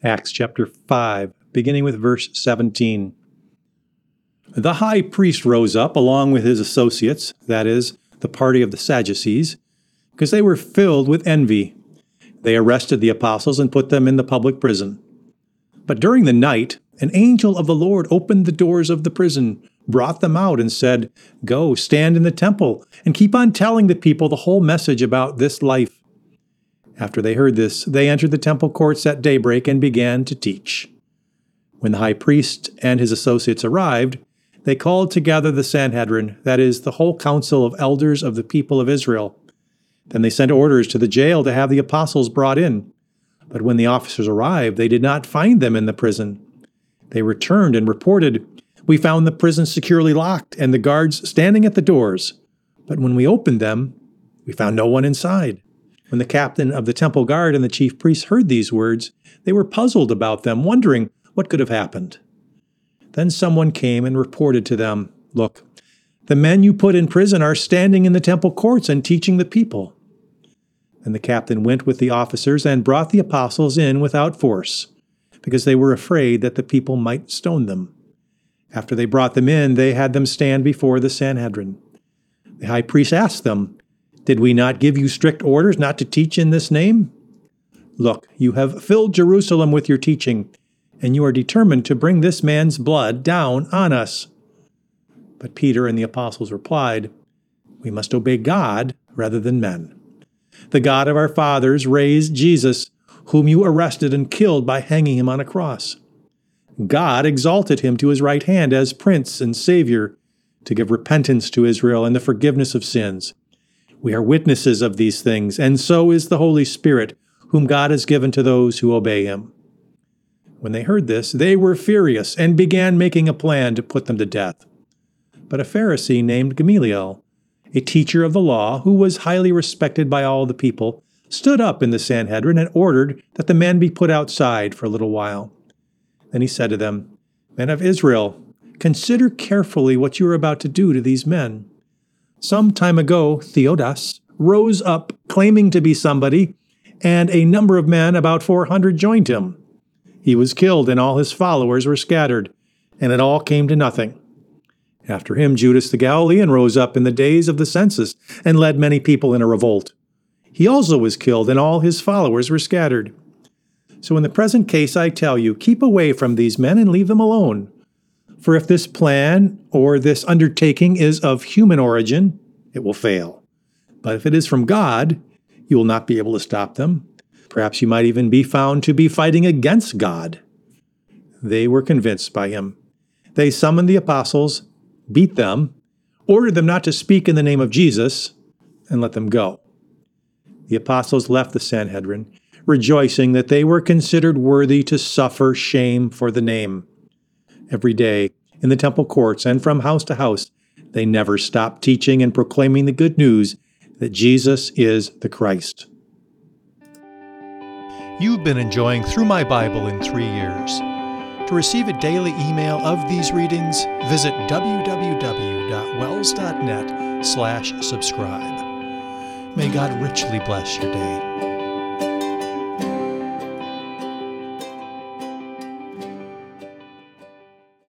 Acts chapter 5, beginning with verse 17. The high priest rose up along with his associates, that is, the party of the Sadducees, because they were filled with envy. They arrested the apostles and put them in the public prison. But during the night, an angel of the Lord opened the doors of the prison, brought them out, and said, "Go, stand in the temple, and keep on telling the people the whole message about this life." After they heard this, they entered the temple courts at daybreak and began to teach. When the high priest and his associates arrived, they called together the Sanhedrin, that is, the whole council of elders of the people of Israel. Then they sent orders to the jail to have the apostles brought in. But when the officers arrived, they did not find them in the prison. They returned and reported, "We found the prison securely locked and the guards standing at the doors. But when we opened them, we found no one inside." When the captain of the temple guard and the chief priests heard these words, they were puzzled about them, wondering what could have happened. Then someone came and reported to them, "Look, the men you put in prison are standing in the temple courts and teaching the people." Then the captain went with the officers and brought the apostles in without force, because they were afraid that the people might stone them. After they brought them in, they had them stand before the Sanhedrin. The high priest asked them, "Did we not give you strict orders not to teach in this name? Look, you have filled Jerusalem with your teaching, and you are determined to bring this man's blood down on us." But Peter and the apostles replied, "We must obey God rather than men. The God of our fathers raised Jesus, whom you arrested and killed by hanging him on a cross. God exalted him to his right hand as Prince and Savior to give repentance to Israel and the forgiveness of sins. We are witnesses of these things, and so is the Holy Spirit, whom God has given to those who obey him." When they heard this, they were furious and began making a plan to put them to death. But a Pharisee named Gamaliel, a teacher of the law who was highly respected by all the people, stood up in the Sanhedrin and ordered that the men be put outside for a little while. Then he said to them, "Men of Israel, consider carefully what you are about to do to these men. Some time ago, Theudas rose up claiming to be somebody, and a number of men, about 400, joined him. He was killed, and all his followers were scattered, and it all came to nothing. After him, Judas the Galilean rose up in the days of the census and led many people in a revolt. He also was killed, and all his followers were scattered. So in the present case, I tell you, keep away from these men and leave them alone. For if this plan or this undertaking is of human origin, it will fail. But if it is from God, you will not be able to stop them. Perhaps you might even be found to be fighting against God." They were convinced by him. They summoned the apostles, beat them, ordered them not to speak in the name of Jesus, and let them go. The apostles left the Sanhedrin, rejoicing that they were considered worthy to suffer shame for the name. Every day, in the temple courts and from house to house, they never stopped teaching and proclaiming the good news that Jesus is the Christ. You've been enjoying Through My Bible in 3 Years. To receive a daily email of these readings, visit www.wells.net/subscribe. May God richly bless your day.